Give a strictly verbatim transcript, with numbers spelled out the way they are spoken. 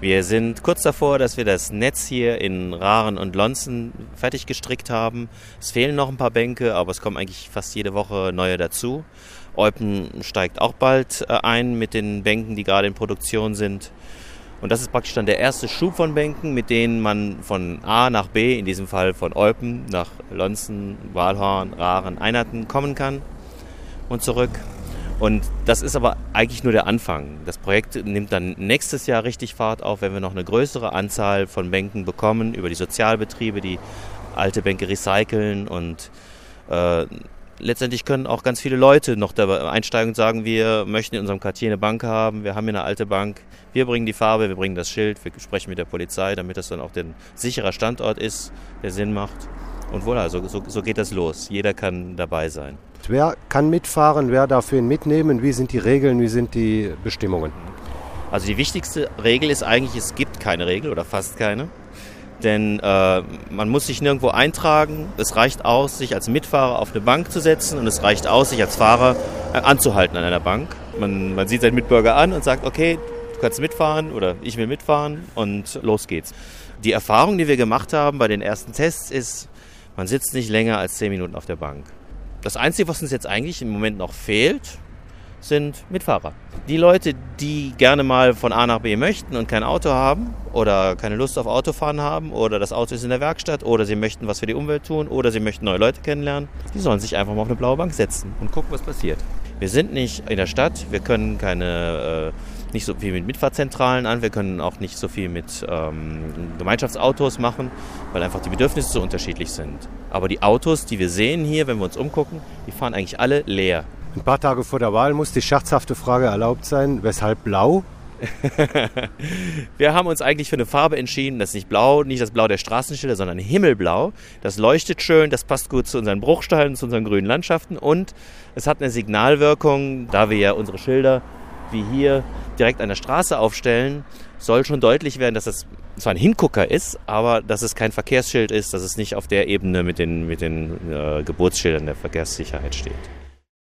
Wir sind kurz davor, dass wir das Netz hier in Rahren und Lonzen fertig gestrickt haben. Es fehlen noch ein paar Bänke, aber es kommen eigentlich fast jede Woche neue dazu. Eupen steigt auch bald ein mit den Bänken, die gerade in Produktion sind. Und das ist praktisch dann der erste Schub von Bänken, mit denen man von A nach B, in diesem Fall von Eupen nach Lonzen, Walhorn, Rahren, Einerten kommen kann und zurück. Und das ist aber eigentlich nur der Anfang. Das Projekt nimmt dann nächstes Jahr richtig Fahrt auf, wenn wir noch eine größere Anzahl von Bänken bekommen, über die Sozialbetriebe, die alte Bänke recyceln. Und äh, letztendlich können auch ganz viele Leute noch dabei einsteigen und sagen, wir möchten in unserem Quartier eine Bank haben, wir haben hier eine alte Bank, wir bringen die Farbe, wir bringen das Schild, wir sprechen mit der Polizei, damit das dann auch ein sicherer Standort ist, der Sinn macht. Und voilà, so, so, so geht das los. Jeder kann dabei sein. Wer kann mitfahren, wer darf wen mitnehmen? Wie sind die Regeln, wie sind die Bestimmungen? Also die wichtigste Regel ist eigentlich, es gibt keine Regel oder fast keine. Denn äh, man muss sich nirgendwo eintragen. Es reicht aus, sich als Mitfahrer auf eine Bank zu setzen und es reicht aus, sich als Fahrer äh, anzuhalten an einer Bank. Man, man sieht seinen Mitbürger an und sagt, okay, du kannst mitfahren oder ich will mitfahren und los geht's. Die Erfahrung, die wir gemacht haben bei den ersten Tests ist, man sitzt nicht länger als zehn Minuten auf der Bank. Das Einzige, was uns jetzt eigentlich im Moment noch fehlt, sind Mitfahrer. Die Leute, die gerne mal von A nach B möchten und kein Auto haben oder keine Lust auf Autofahren haben oder das Auto ist in der Werkstatt oder sie möchten was für die Umwelt tun oder sie möchten neue Leute kennenlernen, die sollen sich einfach mal auf eine blaue Bank setzen und gucken, was passiert. Wir sind nicht in der Stadt, wir können keine, äh, nicht so viel mit Mitfahrzentralen an, wir können auch nicht so viel mit ähm, Gemeinschaftsautos machen, weil einfach die Bedürfnisse so unterschiedlich sind. Aber die Autos, die wir sehen hier, wenn wir uns umgucken, die fahren eigentlich alle leer. Ein paar Tage vor der Wahl muss die scherzhafte Frage erlaubt sein, weshalb blau? Wir haben uns eigentlich für eine Farbe entschieden, das ist nicht blau, nicht das Blau der Straßenschilder, sondern himmelblau. Das leuchtet schön, das passt gut zu unseren Bruchsteinen, zu unseren grünen Landschaften und es hat eine Signalwirkung, da wir ja unsere Schilder wie hier direkt an der Straße aufstellen, soll schon deutlich werden, dass es zwar ein Hingucker ist, aber dass es kein Verkehrsschild ist, dass es nicht auf der Ebene mit den, mit den äh, Geburtsschildern der Verkehrssicherheit steht.